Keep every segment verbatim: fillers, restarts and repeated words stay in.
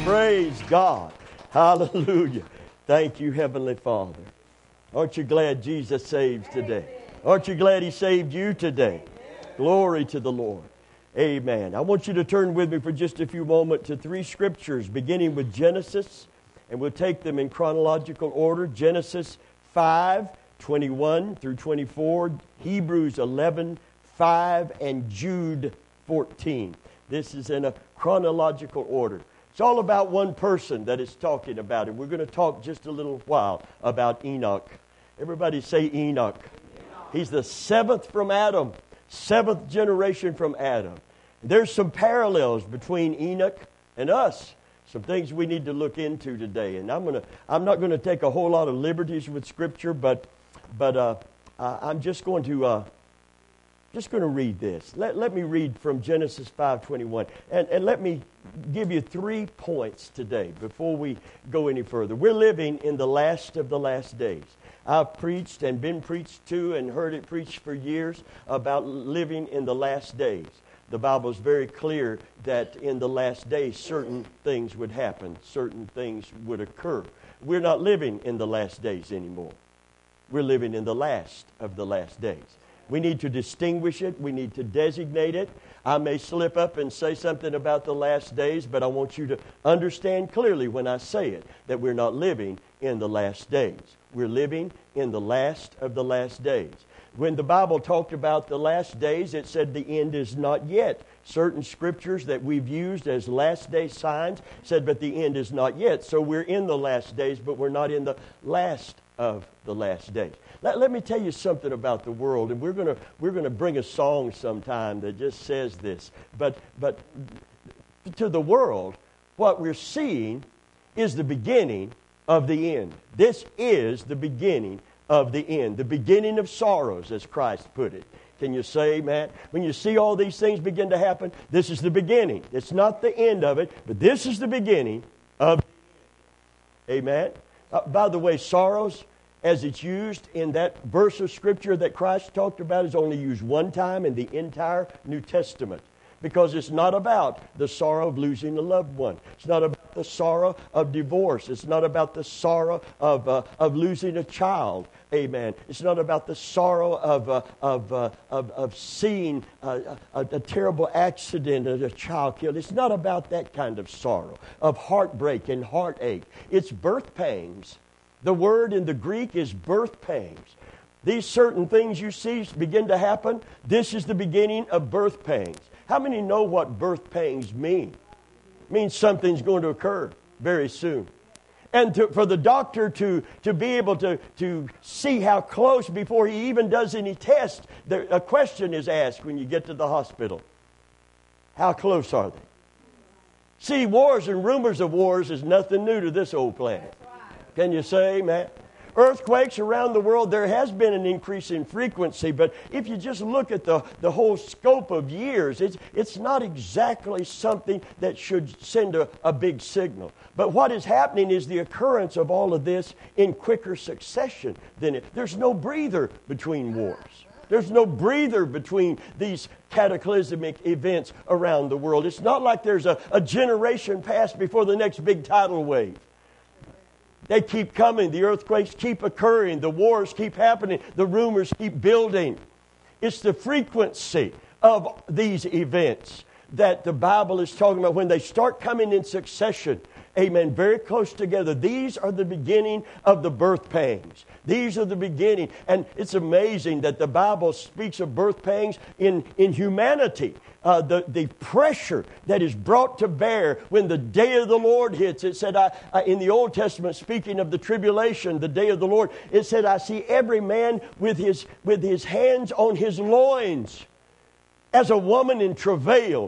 Praise God. Hallelujah. Thank you, Heavenly Father. Aren't you glad Jesus saves today? Aren't you glad He saved you today? Glory to the Lord. Amen. I want you to turn with me for just a few moments to three scriptures, beginning with Genesis, and we'll take them in chronological order. Genesis five, twenty-one through twenty-four, Hebrews eleven, five, and Jude fourteen. This is in a chronological order. It's all about one person that it's talking about, and we're going to talk just a little while about Enoch. Everybody say Enoch. Enoch. He's the seventh from Adam, seventh generation from Adam. There's some parallels between Enoch and us. Some things we need to look into today, and I'm going to. I'm not going to take a whole lot of liberties with Scripture, but but uh, uh, I'm just going to. Uh, Just going to read this. Let, let me read from Genesis five twenty-one. And, and let me give you three points today before we go any further. We're living in the last of the last days. I've preached and been preached to and heard it preached for years about living in the last days. The Bible is very clear that in the last days certain things would happen. Certain things would occur. We're not living in the last days anymore. We're living in the last of the last days. We need to distinguish it. We need to designate it. I may slip up and say something about the last days, but I want you to understand clearly when I say it that we're not living in the last days. We're living in the last of the last days. When the Bible talked about the last days, it said the end is not yet. Certain scriptures that we've used as last day signs said, but the end is not yet. So we're in the last days, but we're not in the last of the last days. Let, let me tell you something about the world, and we're going to we're going to bring a song sometime that just says this. But but to the world, what we're seeing is the beginning of the end. This is the beginning of the end, the beginning of sorrows, as Christ put it. Can you say amen? When you see all these things begin to happen, this is the beginning. It's not the end of it, but this is the beginning of the end. Amen? Uh, by the way, sorrows, as it's used in that verse of Scripture that Christ talked about, is only used one time in the entire New Testament. Because it's not about the sorrow of losing a loved one. It's not about the sorrow of divorce. It's not about the sorrow of uh, of losing a child. Amen. It's not about the sorrow of uh, of, uh, of of seeing uh, a, a terrible accident and a child killed. It's not about that kind of sorrow, of heartbreak and heartache. It's birth pangs. The word in the Greek is birth pangs. These certain things you see begin to happen. This is the beginning of birth pangs. How many know what birth pangs mean? It means something's going to occur very soon. And to, for the doctor to, to be able to, to see how close before he even does any test, there, a question is asked when you get to the hospital. How close are they? See, wars and rumors of wars is nothing new to this old planet. Can you say amen? Earthquakes around the world, there has been an increase in frequency, but if you just look at the, the whole scope of years, it's, it's not exactly something that should send a, a big signal. But what is happening is the occurrence of all of this in quicker succession than it. There's no breather between wars. There's no breather between these cataclysmic events around the world. It's not like there's a, a generation passed before the next big tidal wave. They keep coming. The earthquakes keep occurring. The wars keep happening. The rumors keep building. It's the frequency of these events that the Bible is talking about. When they start coming in succession, amen, very close together, these are the beginning of the birth pangs. These are the beginning. And it's amazing that the Bible speaks of birth pangs in, in humanity. Uh, the, the pressure that is brought to bear when the day of the Lord hits. It said, I, I, in the Old Testament, speaking of the tribulation, the day of the Lord, it said, I see every man with his, with his hands on his loins as a woman in travail.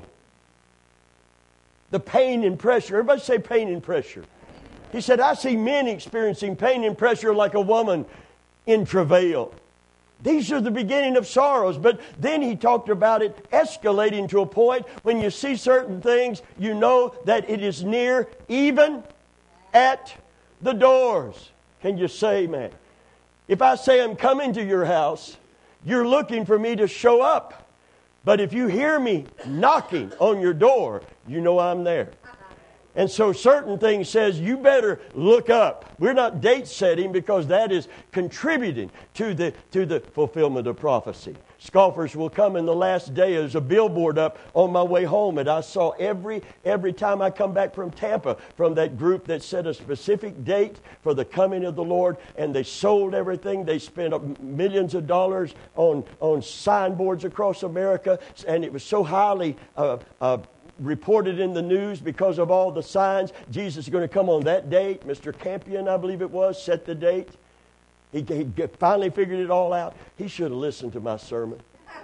The pain and pressure. Everybody say pain and pressure. He said, I see men experiencing pain and pressure like a woman in travail. These are the beginning of sorrows. But then he talked about it escalating to a point when you see certain things, you know that it is near, even at the doors. Can you say amen? If I say I'm coming to your house, you're looking for me to show up. But if you hear me knocking on your door, you know I'm there. And so certain things says you better look up. We're not date setting because that is contributing to the to the fulfillment of prophecy. Scoffers will come in the last day. There's a billboard up on my way home, and I saw every every time I come back from Tampa from that group that set a specific date for the coming of the Lord, and they sold everything. They spent millions of dollars on on signboards across America, and it was so highly uh, uh, reported in the news because of all the signs. Jesus is going to come on that date. Mister Campion, I believe it was, set the date. He, he finally figured it all out. He should have listened to my sermon.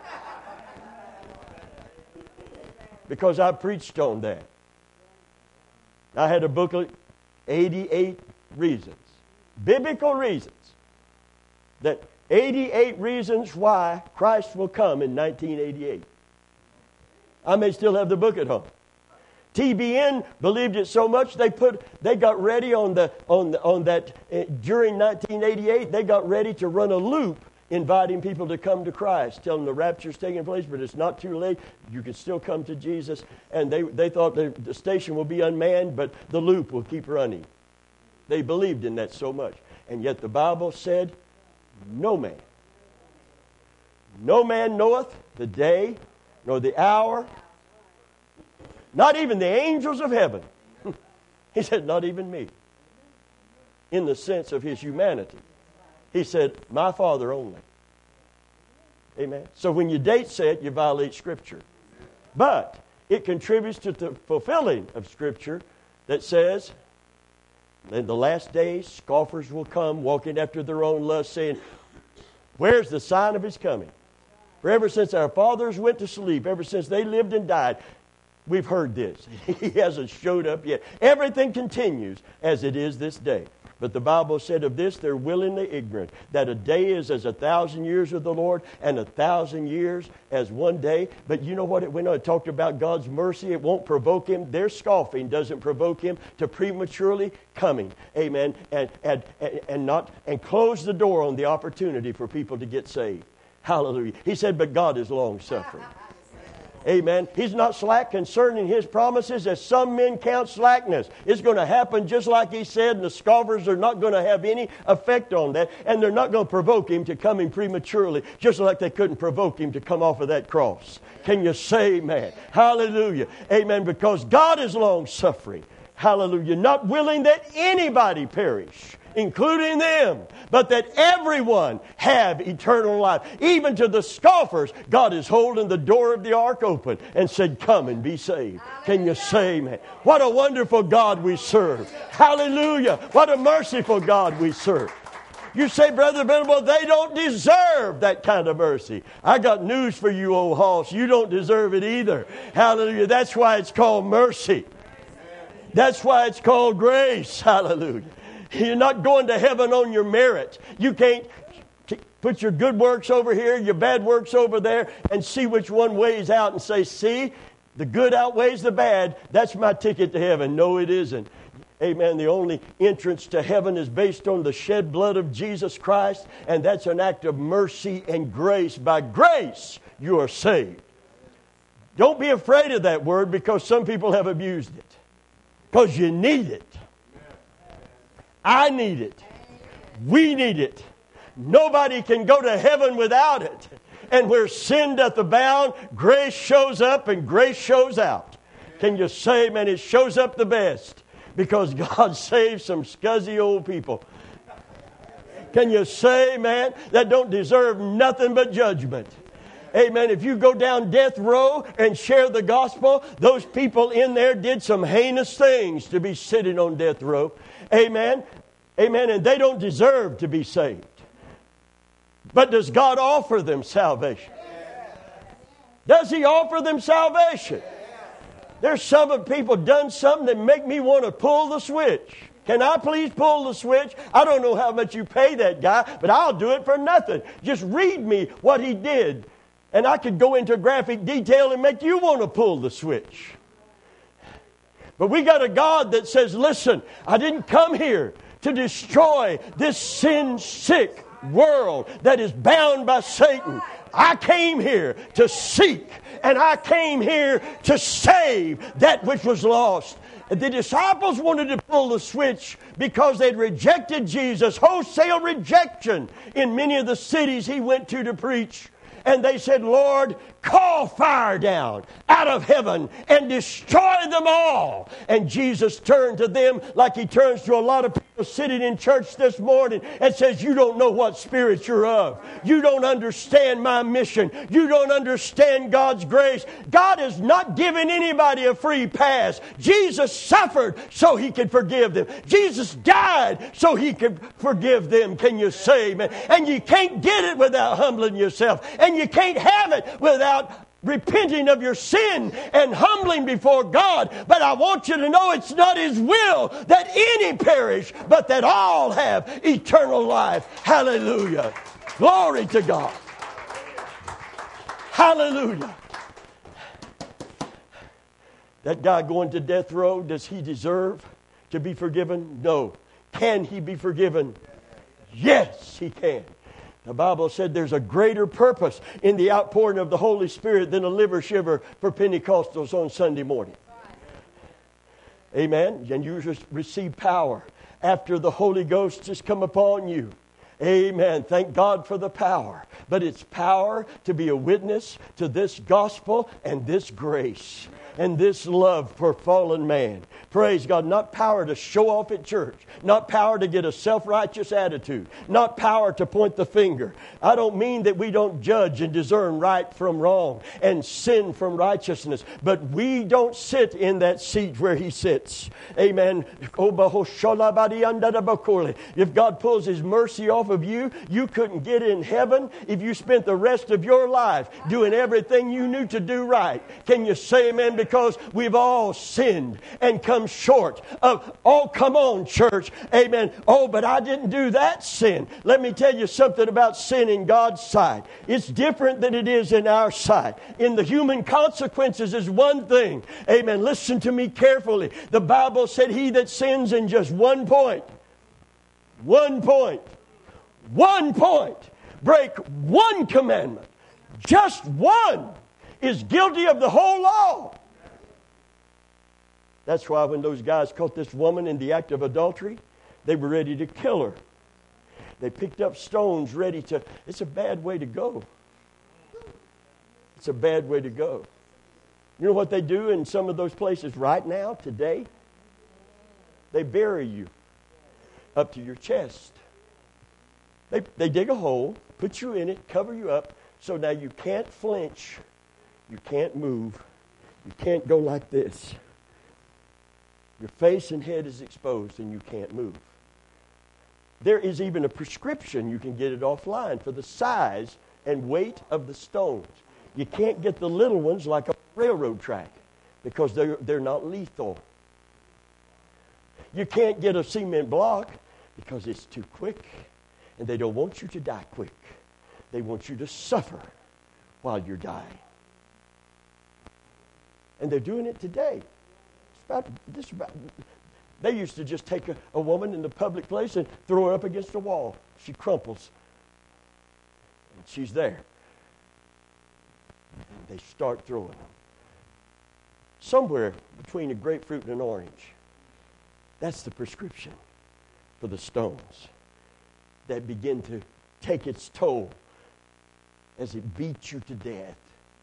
Because I preached on that. I had a booklet, eighty-eight reasons, biblical reasons, that eighty-eight reasons why Christ will come in nineteen eighty-eight. I may still have the book at home. T B N believed it so much they put they got ready on the on the, on that uh, during nineteen eighty-eight they got ready to run a loop inviting people to come to Christ, telling them the rapture's taking place, but it's not too late. You can still come to Jesus. And they they thought the, the station will be unmanned, but the loop will keep running. They believed in that so much, and yet the Bible said, "No man, no man knoweth the day nor the hour." Not even the angels of heaven. He said, not even me. In the sense of his humanity. He said, my Father only. Amen. So when you date set, you violate Scripture. But it contributes to the fulfilling of Scripture that says, in the last days, scoffers will come walking after their own lust, saying, where's the sign of his coming? For ever since our fathers went to sleep, ever since they lived and died, we've heard this. He hasn't showed up yet. Everything continues as it is this day. But the Bible said of this, they're willingly ignorant, that a day is as a thousand years with the Lord, and a thousand years as one day. But you know what it went on? It talked about God's mercy. It won't provoke him. Their scoffing doesn't provoke him to prematurely coming. Amen. And, and, and, and, not, and close the door on the opportunity for people to get saved. Hallelujah. He said, but God is long-suffering. Amen. He's not slack concerning his promises, as some men count slackness. It's going to happen just like he said, and the scoffers are not going to have any effect on that, and they're not going to provoke him to coming prematurely, just like they couldn't provoke him to come off of that cross. Can you say amen? Hallelujah. Amen. Because God is long-suffering. Hallelujah. Not willing that anybody perish, including them, but that everyone have eternal life. Even to the scoffers, God is holding the door of the ark open and said, come and be saved. Can you say amen? What a wonderful God we serve. Hallelujah. What a merciful God we serve. You say, Brother Venable, they don't deserve that kind of mercy. I got news for you, old hoss. You don't deserve it either. Hallelujah. That's why it's called mercy. That's why it's called grace. Hallelujah. You're not going to heaven on your merit. You can't put your good works over here, your bad works over there, and see which one weighs out and say, see, the good outweighs the bad. That's my ticket to heaven. No, it isn't. Amen. The only entrance to heaven is based on the shed blood of Jesus Christ, and that's an act of mercy and grace. By grace, you are saved. Don't be afraid of that word, because some people have abused it. Because you need it. I need it. We need it. Nobody can go to heaven without it. And where sin doth abound, grace shows up and grace shows out. Can you say, man, it shows up the best, because God saves some scuzzy old people. Can you say, man, that don't deserve nothing but judgment? Amen. If you go down death row and share the gospel, those people in there did some heinous things to be sitting on death row. Amen. Amen. And they don't deserve to be saved. But does God offer them salvation? Does He offer them salvation? There's some people done something that make me want to pull the switch. Can I please pull the switch? I don't know how much you pay that guy, but I'll do it for nothing. Just read me what he did, and I could go into graphic detail and make you want to pull the switch. But we got a God that says, listen, I didn't come here to destroy this sin-sick world that is bound by Satan. I came here to seek, and I came here to save that which was lost. The disciples wanted to pull the switch because they'd rejected Jesus. Wholesale rejection in many of the cities he went to to preach. And they said, Lord, call fire down out of heaven and destroy them all. And Jesus turned to them like he turns to a lot of people sitting in church this morning and says, you don't know what spirit you're of. You don't understand my mission. You don't understand God's grace. God is not giving anybody a free pass. Jesus suffered so he could forgive them. Jesus died so he could forgive them. Can you say amen? And you can't get it without humbling yourself. And you can't have it without repenting of your sin and humbling before God. But I want you to know it's not His will that any perish, but that all have eternal life. Hallelujah. Glory to God. Hallelujah. That guy going to death row, does he deserve to be forgiven? No. Can he be forgiven? Yes, he can. The Bible said there's a greater purpose in the outpouring of the Holy Spirit than a liver shiver for Pentecostals on Sunday morning. Amen. And you just receive power after the Holy Ghost has come upon you. Amen. Thank God for the power. But it's power to be a witness to this gospel and this grace and this love for fallen man. Praise God. Not power to show off at church. Not power to get a self-righteous attitude. Not power to point the finger. I don't mean that we don't judge and discern right from wrong and sin from righteousness. But we don't sit in that seat where He sits. Amen. If God pulls His mercy off of you, you couldn't get in heaven if you spent the rest of your life doing everything you knew to do right. Can you say amen? Because we've all sinned and come short of, oh, come on, church. Amen. Oh, but I didn't do that sin. Let me tell you something about sin in God's sight. It's different than it is in our sight. In the human consequences is one thing. Amen. Listen to me carefully. The Bible said he that sins in just one point, one point, one point, break one commandment, just one, is guilty of the whole law. That's why when those guys caught this woman in the act of adultery, they were ready to kill her. They picked up stones ready to... It's a bad way to go. It's a bad way to go. You know what they do in some of those places right now, today? They bury you up to your chest. They, they dig a hole, put you in it, cover you up, so now you can't flinch, you can't move, you can't go like this. Your face and head is exposed and you can't move. There is even a prescription, you can get it offline, for the size and weight of the stones. You can't get the little ones like a railroad track because they're, they're not lethal. You can't get a cement block because it's too quick, and they don't want you to die quick. They want you to suffer while you're dying. And they're doing it today. It's about, this about, they used to just take a, a woman in the public place and throw her up against a wall. She crumples. And she's there. And they start throwing them. Somewhere between a grapefruit and an orange. That's the prescription for the stones that begin to take its toll as it beats you to death.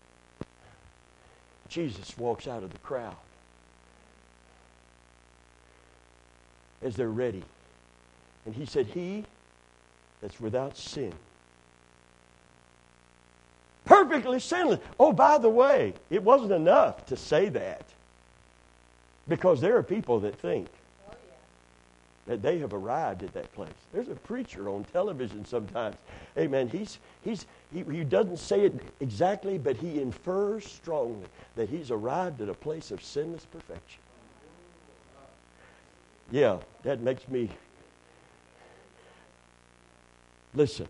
Jesus walks out of the crowd as they're ready. And he said, he that's without sin, perfectly sinless. Oh, by the way, it wasn't enough to say that, because there are people that think that they have arrived at that place. There's a preacher on television sometimes. Amen. He's he's he, he doesn't say it exactly, but he infers strongly that he's arrived at a place of sinless perfection. Yeah, that makes me... Listen.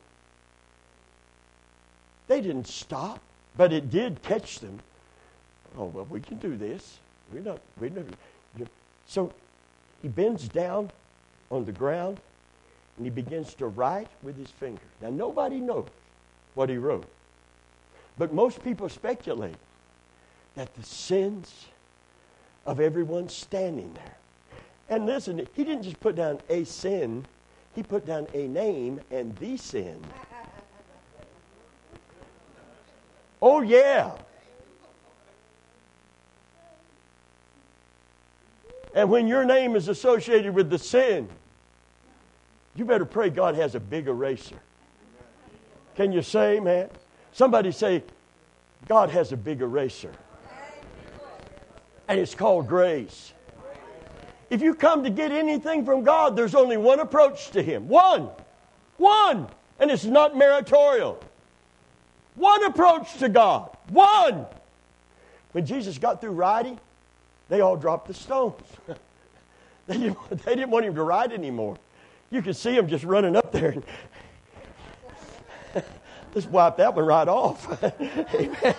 They didn't stop, but it did catch them. Oh, well, we can do this. We're not... We're not so he bends down on the ground, and he begins to write with his finger. Now, nobody knows what he wrote. But most people speculate that the sins of everyone standing there. And listen, he didn't just put down a sin. He put down a name and the sin. Oh, yeah. And when your name is associated with the sin, you better pray God has a big eraser. Can you say, man? Somebody say, God has a big eraser. And it's called grace. If you come to get anything from God, there's only one approach to Him. One. One. And it's not meritorial. One approach to God. One. When Jesus got through writing, they all dropped the stones. they, didn't, they didn't want Him to write anymore. You could see Him just running up there. And let's wipe that one right off. Amen.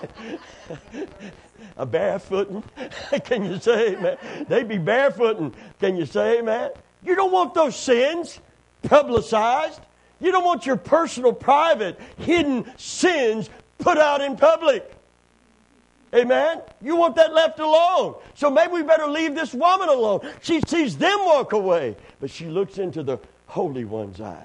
A barefooting. Can you say amen? They be barefooting. Can you say amen? You don't want those sins publicized. You don't want your personal, private, hidden sins put out in public. Amen? You want that left alone. So maybe we better leave this woman alone. She sees them walk away, but she looks into the Holy One's eyes.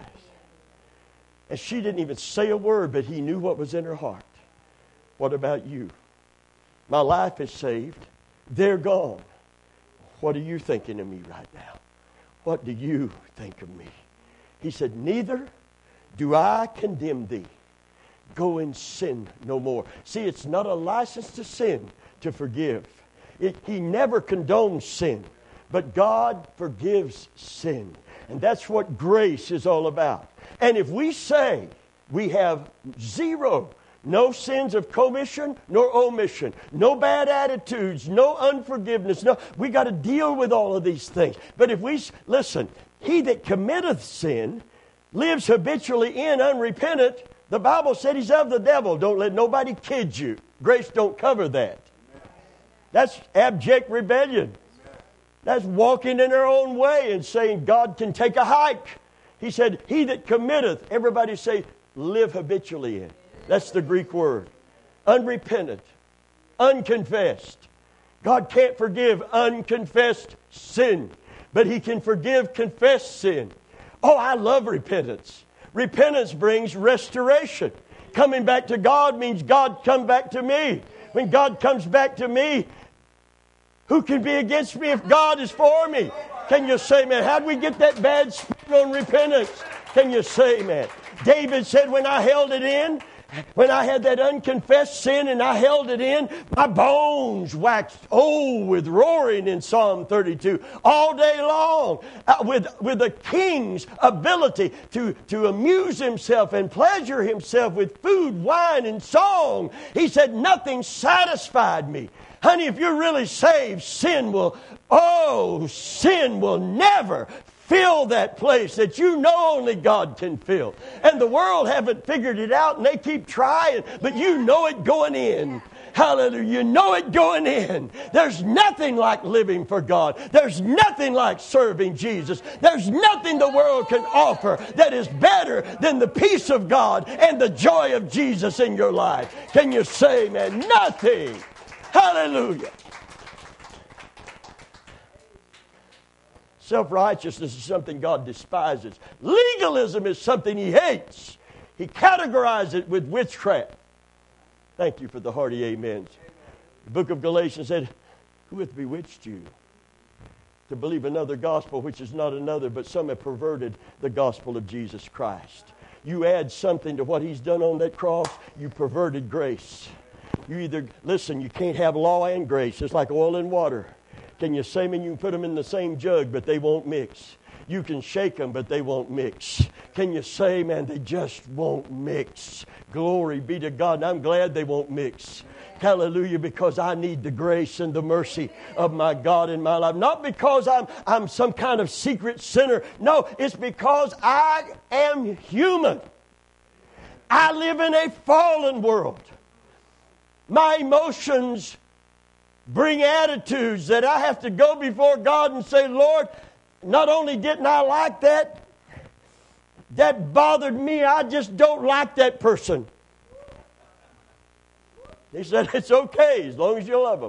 And she didn't even say a word, but He knew what was in her heart. What about you? My life is saved. They're gone. What are you thinking of me right now? What do you think of me? He said, neither do I condemn thee. Go and sin no more. See, it's not a license to sin, to forgive. It, he never condones sin, but God forgives sin. And that's what grace is all about. And if we say we have zero, no sins of commission nor omission, no bad attitudes, no unforgiveness, no, we got to deal with all of these things. But if we, listen, he that committeth sin lives habitually in unrepentant. The Bible said he's of the devil. Don't let nobody kid you. Grace don't cover that. That's abject rebellion. That's walking in their own way and saying God can take a hike. He said, he that committeth, everybody say, live habitually in. That's the Greek word. Unrepentant, unconfessed. God can't forgive unconfessed sin, but He can forgive confessed sin. Oh, I love repentance. Repentance brings restoration. Coming back to God means God come back to me. When God comes back to me, who can be against me if God is for me? Can you say, man, how do we get that bad spirit on repentance? Can you say, man? David said, when I held it in, when I had that unconfessed sin and I held it in, my bones waxed old with roaring in Psalm thirty-two all day long. Uh, with, with the king's ability to, to amuse himself and pleasure himself with food, wine, and song. He said, nothing satisfied me. Honey, if you're really saved, sin will, oh, sin will never fill that place that you know only God can fill. And the world haven't figured it out and they keep trying, but you know it going in. Hallelujah. You know it going in. There's nothing like living for God. There's nothing like serving Jesus. There's nothing the world can offer that is better than the peace of God and the joy of Jesus in your life. Can you say, man, nothing? Hallelujah. Self-righteousness is something God despises. Legalism is something He hates. He categorizes it with witchcraft. Thank you for the hearty amens. The book of Galatians said, who hath bewitched you to believe another gospel which is not another, but some have perverted the gospel of Jesus Christ. You add something to what He's done on that cross, you perverted grace. You either, listen, you can't have law and grace. It's like oil and water. Can you say, man, you can put them in the same jug, but they won't mix. You can shake them, but they won't mix. Can you say, man, they just won't mix. Glory be to God. And I'm glad they won't mix. Hallelujah, because I need the grace and the mercy of my God in my life. Not because I'm, I'm some kind of secret sinner. No, it's because I am human. I live in a fallen world. My emotions bring attitudes that I have to go before God and say, Lord, not only didn't I like that, that bothered me. I just don't like that person. He said, it's okay as long as you love them.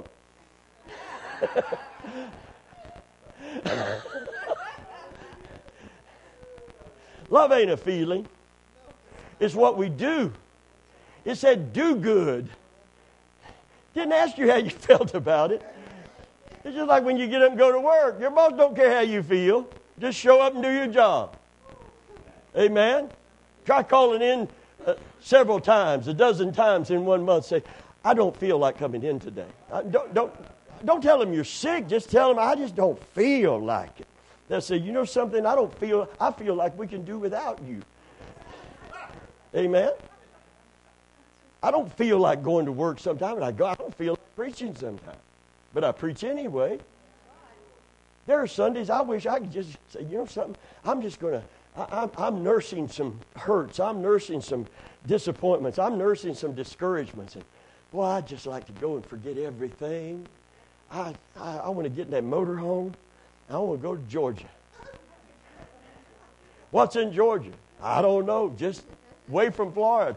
Love ain't a feeling. It's what we do. It said, do good. Didn't ask you how you felt about it. It's just like when you get up and go to work. Your boss don't care how you feel. Just show up and do your job. Amen? Try calling in uh, several times, a dozen times in one month. Say, I don't feel like coming in today. I don't, don't, don't tell them you're sick. Just tell them, I just don't feel like it. They'll say, you know something? I don't feel, I feel like we can do without you. Amen? I don't feel like going to work sometimes, and I go, I don't feel like preaching sometimes. But I preach anyway. There are Sundays I wish I could just say, you know something? I'm just going to, I'm, I'm nursing some hurts. I'm nursing some disappointments. I'm nursing some discouragements. And boy, I'd just like to go and forget everything. I, I, I want to get in that motorhome. I want to go to Georgia. What's in Georgia? I don't know. Just away from Florida.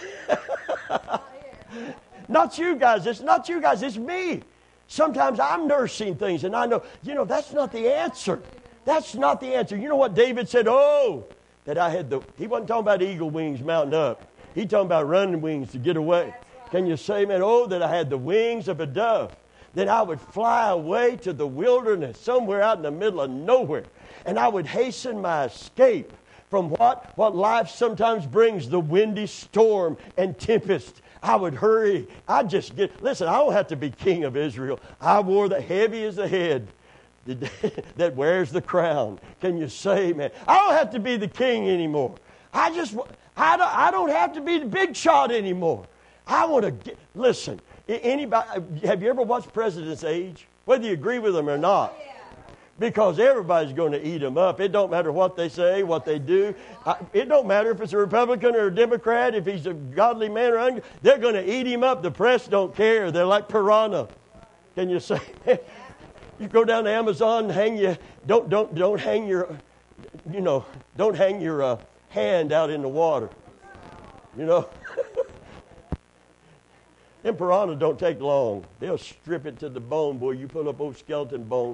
Not you guys. It's not you guys. It's me. Sometimes I'm nursing things, and I know, you know, that's not the answer. That's not the answer. You know what David said? Oh, that I had the, he wasn't talking about eagle wings mounting up. He talking about running wings to get away. Can you say, man, oh, that I had the wings of a dove. Then I would fly away to the wilderness, somewhere out in the middle of nowhere. And I would hasten my escape from what? What life sometimes brings, the windy storm and tempest. I would hurry. I'd just get, listen, I don't have to be king of Israel. I wore the heavy as the head that wears the crown. Can you say, man? I don't have to be the king anymore. I just, I don't, I don't have to be the big shot anymore. I want to get, listen, anybody, have you ever watched President's Age? Whether you agree with them or not. Because everybody's going to eat them up. It don't matter what they say, what they do. It don't matter if it's a Republican or a Democrat, if he's a godly man or un- they're going to eat him up. The press don't care. They're like piranha. Can you say? You go down to Amazon and hang your don't don't don't hang your you know don't hang your uh, hand out in the water. You know. Them piranha don't take long. They'll strip it to the bone, boy. You pull up old skeleton bone.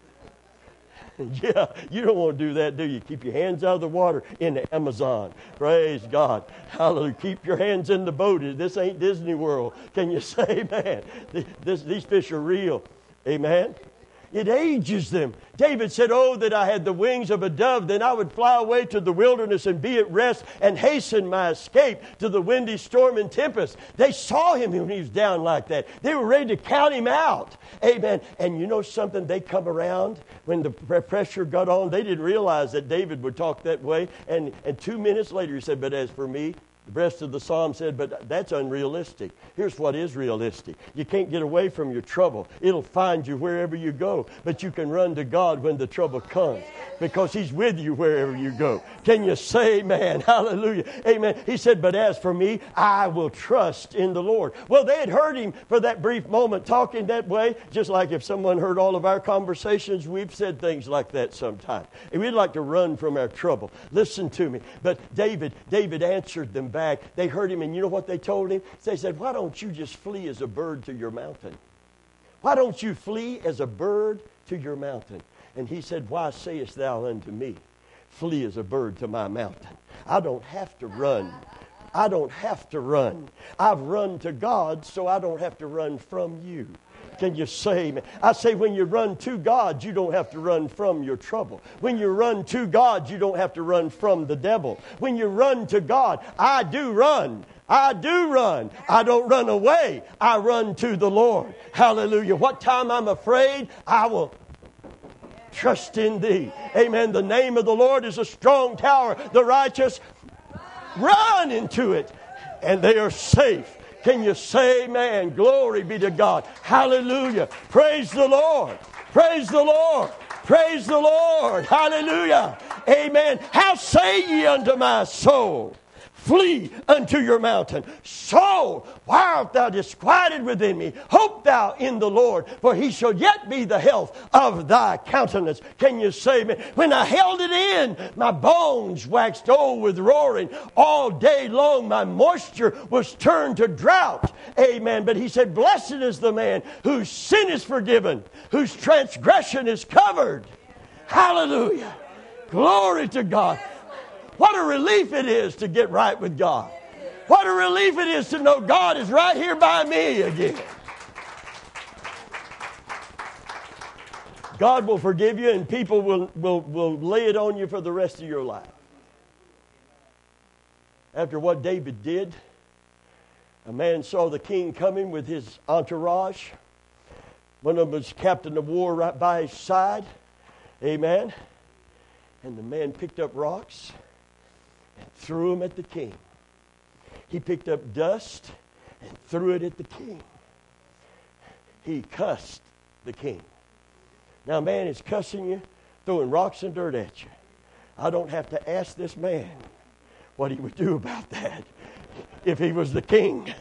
Yeah, you don't want to do that, do you? Keep your hands out of the water in the Amazon. Praise God. Hallelujah. Keep your hands in the boat. This ain't Disney World. Can you say, man, this, these fish are real. Amen. It ages them. David said, oh, that I had the wings of a dove, then I would fly away to the wilderness and be at rest and hasten my escape to the windy storm and tempest. They saw him when he was down like that. They were ready to count him out. Amen. And you know something? They come around when the pressure got on. They didn't realize that David would talk that way. And, and two minutes later he said, but as for me, the rest of the psalm said, but that's unrealistic. Here's what is realistic. You can't get away from your trouble. It'll find you wherever you go. But you can run to God when the trouble comes because he's with you wherever you go. Can you say amen? Hallelujah. Amen. He said, but as for me, I will trust in the Lord. Well, they had heard him for that brief moment talking that way, just like if someone heard all of our conversations, we've said things like that sometimes. And we'd like to run from our trouble. Listen to me. But David, David answered them back. They heard him, and you know what they told him? They said, why don't you just flee as a bird to your mountain? Why don't you flee as a bird to your mountain? And he said, why sayest thou unto me, flee as a bird to my mountain? I don't have to run. I don't have to run. I've run to God, so I don't have to run from you. Can you say, man? I say when you run to God, you don't have to run from your trouble. When you run to God, you don't have to run from the devil. When you run to God, I do run. I do run. I don't run away. I run to the Lord. Hallelujah. What time I'm afraid, I will trust in thee. Amen. The name of the Lord is a strong tower. The righteous run into it, and they are safe. Can you say amen? Glory be to God. Hallelujah. Praise the Lord. Praise the Lord. Praise the Lord. Hallelujah. Amen. How say ye unto my soul, flee unto your mountain. Soul, why art thou disquieted within me? Hope thou in the Lord, for he shall yet be the health of thy countenance. Can you say, man, when I held it in, my bones waxed old with roaring. All day long my moisture was turned to drought. Amen. But he said, blessed is the man whose sin is forgiven, whose transgression is covered. Hallelujah. Glory to God. What a relief it is to get right with God. What a relief it is to know God is right here by me again. God will forgive you, and people will, will, will lay it on you for the rest of your life. After what David did, a man saw the king coming with his entourage. One of them was captain of war right by his side. Amen. And the man picked up rocks and threw them at the king. He picked up dust and threw it at the king. He cussed the king. Now, a man is cussing you, throwing rocks and dirt at you. I don't have to ask this man what he would do about that if he was the king.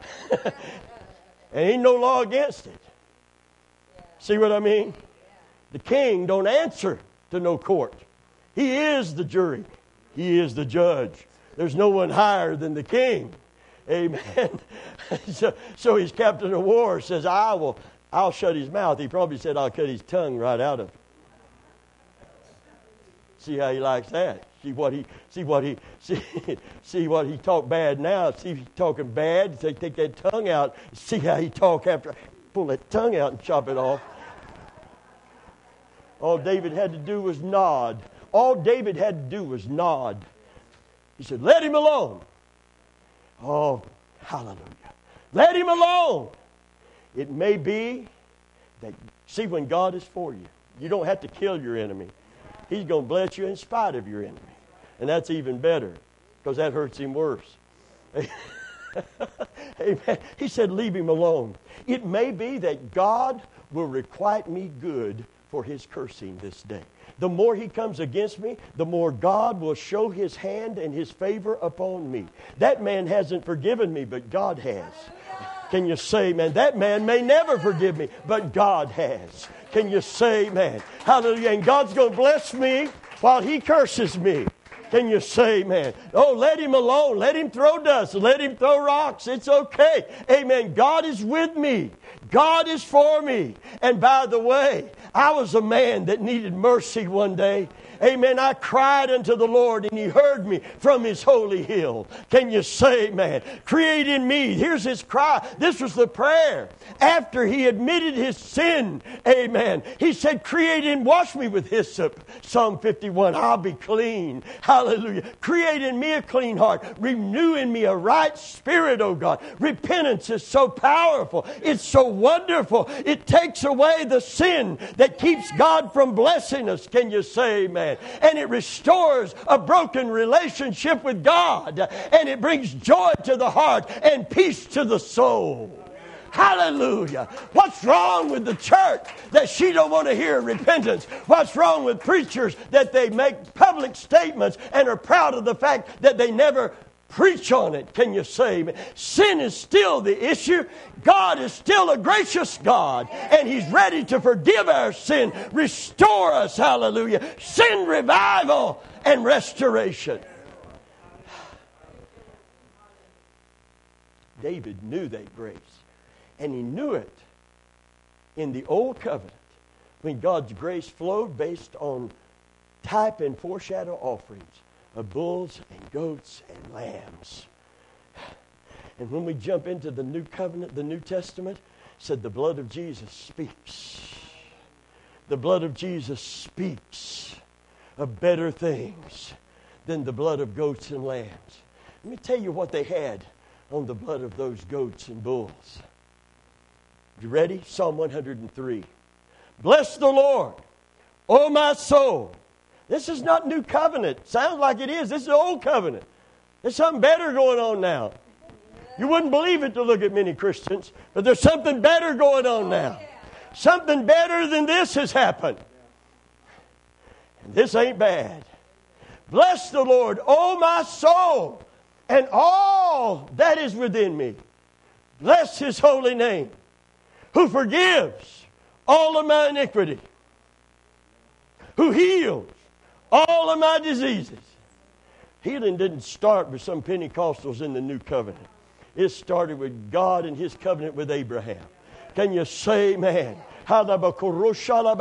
And ain't no law against it. See what I mean? The king don't answer to no court. He is the jury. He is the judge. There's no one higher than the king. Amen. so, so his captain of war says, I will, I'll shut his mouth. He probably said, I'll cut his tongue right out of him. See how he likes that. See what he, see what he, see, see what he talk bad now. See if he's talking bad. Say, take that tongue out. See how he talk after. Pull that tongue out and chop it off. All David had to do was nod. All David had to do was nod. He said, let him alone. Oh, hallelujah. Let him alone. It may be that, see, when God is for you, you don't have to kill your enemy. He's going to bless you in spite of your enemy. And that's even better, because that hurts him worse. Amen. He said, leave him alone. It may be that God will requite me good for his cursing this day. The more he comes against me, the more God will show his hand and his favor upon me. That man hasn't forgiven me, but God has. Can you say, man, that man may never forgive me, but God has. Can you say, man, hallelujah, and God's going to bless me while he curses me. Can you say, man, oh, let him alone. Let him throw dust. Let him throw rocks. It's okay. Amen. God is with me. God is for me. And by the way, I was a man that needed mercy one day. Amen. I cried unto the Lord, and he heard me from his holy hill. Can you say, man, create in me. Here's his cry. This was the prayer. After he admitted his sin, amen, he said, create and wash me with hyssop. Psalm fifty-one, I'll be clean. Hallelujah. Create in me a clean heart. Renew in me a right spirit, oh God. Repentance is so powerful. It's so wonderful. It takes away the sin that keeps God from blessing us. Can you say, man? And it restores a broken relationship with God. And it brings joy to the heart and peace to the soul. Hallelujah. What's wrong with the church that she don't want to hear repentance? What's wrong with preachers that they make public statements and are proud of the fact that they never preach on it? Can you say, sin is still the issue. God is still a gracious God, and he's ready to forgive our sin, restore us, hallelujah, send revival and restoration. David knew that grace, and he knew it in the old covenant when God's grace flowed based on type and foreshadow offerings of bulls and goats and lambs. And when we jump into the new covenant, the New Testament, said the blood of Jesus speaks. The blood of Jesus speaks of better things than the blood of goats and lambs. Let me tell you what they had on the blood of those goats and bulls. You ready? Psalm one hundred three. Bless the Lord, O my soul. This is not new covenant. Sounds like it is. This is the old covenant. There's something better going on now. You wouldn't believe it to look at many Christians, but there's something better going on now. Something better than this has happened. And this ain't bad. Bless the Lord, O my soul, and all that is within me. Bless His holy name, who forgives all of my iniquity, who heals all of my diseases. Healing didn't start with some Pentecostals in the new covenant. It started with God and His covenant with Abraham. Can you say amen? It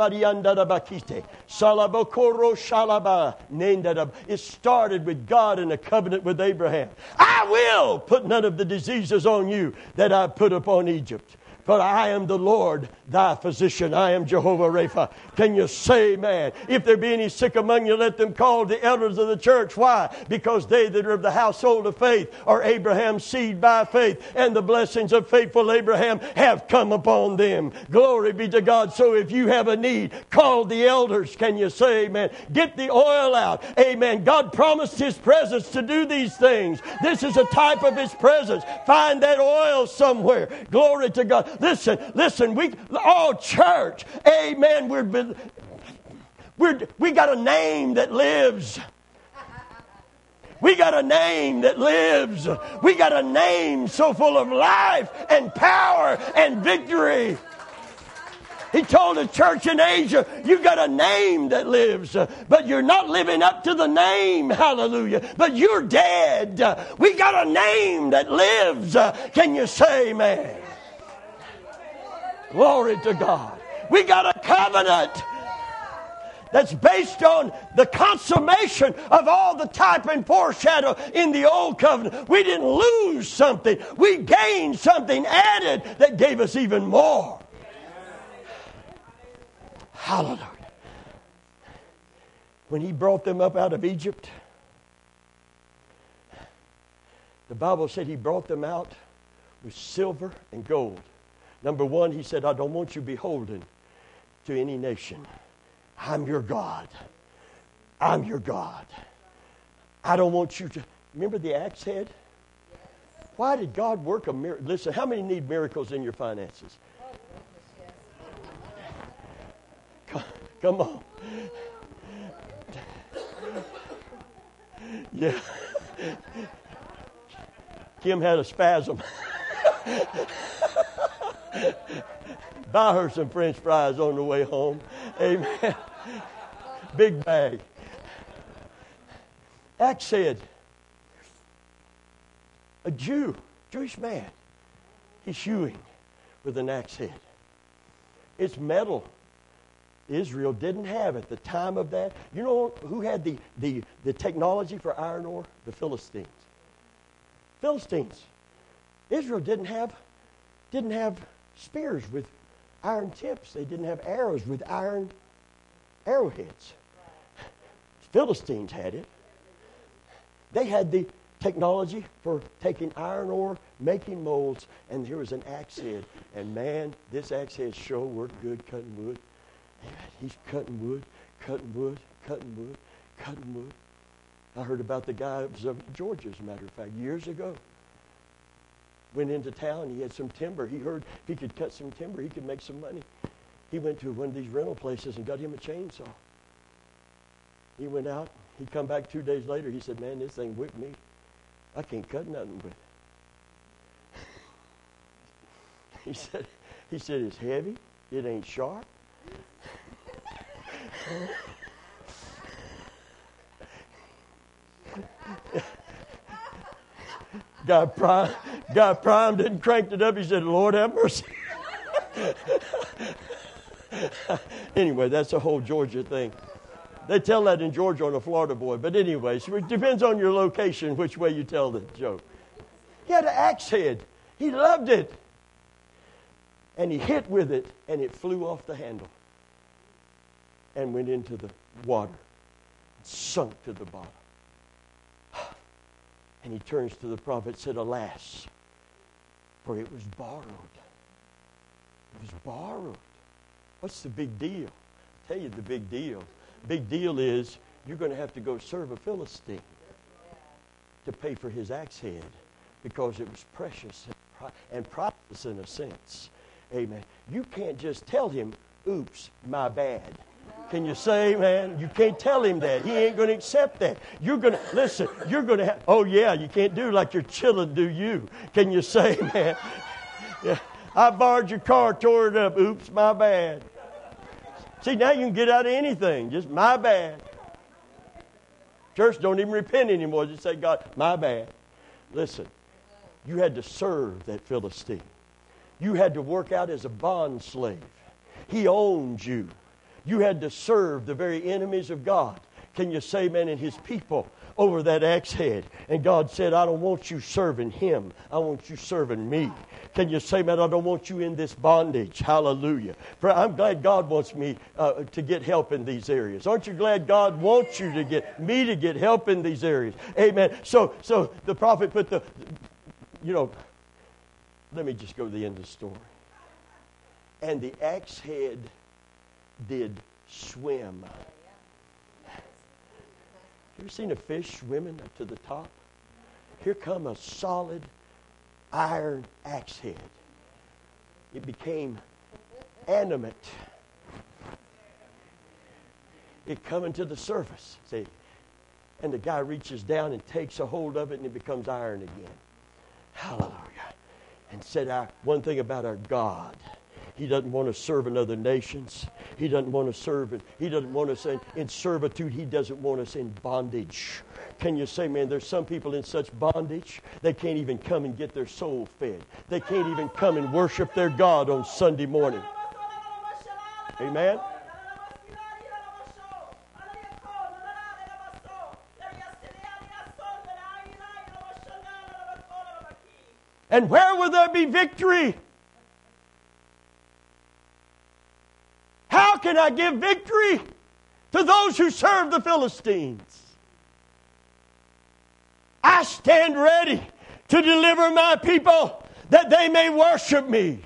started with God and a covenant with Abraham. I will put none of the diseases on you that I put upon Egypt. For I am the Lord, thy physician. I am Jehovah Rapha. Can you say amen? If there be any sick among you, let them call the elders of the church. Why? Because they that are of the household of faith are Abraham's seed by faith, and the blessings of faithful Abraham have come upon them. Glory be to God. So if you have a need, call the elders. Can you say amen? Get the oil out. Amen. God promised His presence to do these things. This is a type of His presence. Find that oil somewhere. Glory to God. Listen, listen, we, oh church, amen, we're, we're, we got a name that lives. We got a name that lives. We got a name so full of life and power and victory. He told the church in Asia, you got a name that lives, but you're not living up to the name, hallelujah, but you're dead. We got a name that lives. Can you say amen? Glory to God. We got a covenant that's based on the consummation of all the type and foreshadow in the old covenant. We didn't lose something. We gained something added that gave us even more. Hallelujah. When He brought them up out of Egypt, the Bible said He brought them out with silver and gold. Number one, He said, I don't want you beholden to any nation. I'm your God. I'm your God. I don't want you to... Remember the axe head? Why did God work a miracle? Listen, how many need miracles in your finances? Come, come on. Yeah. Kim had a spasm. Buy her some French fries on the way home. Amen. Big bag. Axe head. A Jew, Jewish man. He's hewing with an axe head. It's metal. Israel didn't have at the time of that. You know who had the, the, the technology for iron ore? The Philistines. Philistines. Israel didn't have didn't have spears with iron tips. They didn't have arrows with iron arrowheads. Philistines had it. They had the technology for taking iron ore, making molds, and here was an axe head. And man, this axe head sure worked good cutting wood. He's cutting wood, cutting wood, cutting wood, cutting wood. I heard about the guy that was up in Georgia, as a matter of fact, years ago. Went into town, he had some timber. He heard if he could cut some timber, he could make some money. He went to one of these rental places and got him a chainsaw. He went out. He come back two days later. He said, man, this thing whipped me. I can't cut nothing with it. he said, he said, it's heavy. It ain't sharp. God primed, God primed it and cranked it up. He said, Lord have mercy. Anyway, that's a whole Georgia thing. They tell that in Georgia on a Florida boy. But anyway, so it depends on your location which way you tell the joke. He had an axe head. He loved it. And he hit with it, and it flew off the handle and went into the water, sunk to the bottom. And he turns to the prophet and said, alas, for it was borrowed. It was borrowed. What's the big deal? I'll tell you the big deal. Big deal is you're going to have to go serve a Philistine to pay for his axe head because it was precious and priceless in a sense. Amen. You can't just tell him, oops, my bad. Can you say, man? You can't tell him that. He ain't going to accept that. You're going to, listen, you're going to have, oh yeah, you can't do like your children do you. Can you say, man? Yeah, I borrowed your car, tore it up. Oops, my bad. See, now you can get out of anything. Just my bad. Church don't even repent anymore. Just say, God, my bad. Listen, you had to serve that Philistine. You had to work out as a bond slave. He owned you. You had to serve the very enemies of God. Can you say, man, and his people over that axe head? And God said, I don't want you serving him. I want you serving me. Can you say, man, I don't want you in this bondage. Hallelujah. For I'm glad God wants me uh, to get help in these areas. Aren't you glad God wants you to get, me to get help in these areas? Amen. So, so the prophet put the, you know, let me just go to the end of the story. And the axe head did swim. You ever seen a fish swimming up to the top? Here come a solid iron axe head. It became animate. It coming to the surface. See? And the guy reaches down and takes a hold of it and it becomes iron again. Hallelujah. And said our, one thing about our God. He doesn't want to serve in other nations. He doesn't want to serve in, he doesn't want us in, in servitude. He doesn't want us in bondage. Can you say, man, there's some people in such bondage, they can't even come and get their soul fed. They can't even come and worship their God on Sunday morning. Amen? And where will there be victory? How can I give victory to those who serve the Philistines? I stand ready to deliver my people that they may worship me.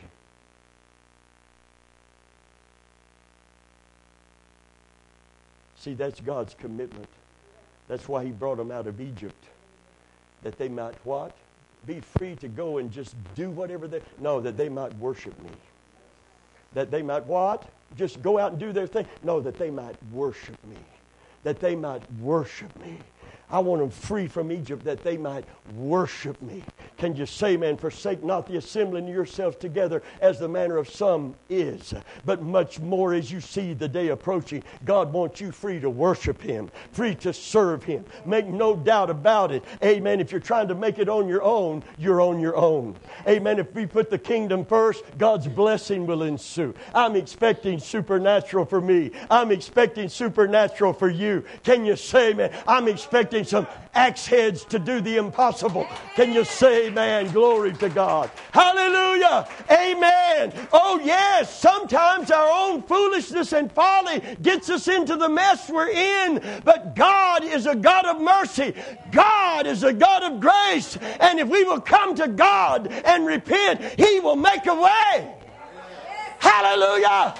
See, that's God's commitment. That's why He brought them out of Egypt. That they might what? Be free to go and just do whatever they... No, that they might worship me. That they might what? Just go out and do their thing. No, that they might worship me. That they might worship me. I want them free from Egypt that they might worship me. Can you say, man, forsake not the assembling yourselves together as the manner of some is, but much more as you see the day approaching. God wants you free to worship Him, free to serve Him. Make no doubt about it. Amen. If you're trying to make it on your own, you're on your own. Amen. If we put the kingdom first, God's blessing will ensue. I'm expecting supernatural for me. I'm expecting supernatural for you. Can you say, man, I'm expecting some axe heads to do the impossible. Can you say, man, glory to God. Hallelujah. Amen. Oh, yes, sometimes our own foolishness and folly gets us into the mess we're in. But God is a God of mercy. God is a God of grace. And if we will come to God and repent, He will make a way. Hallelujah.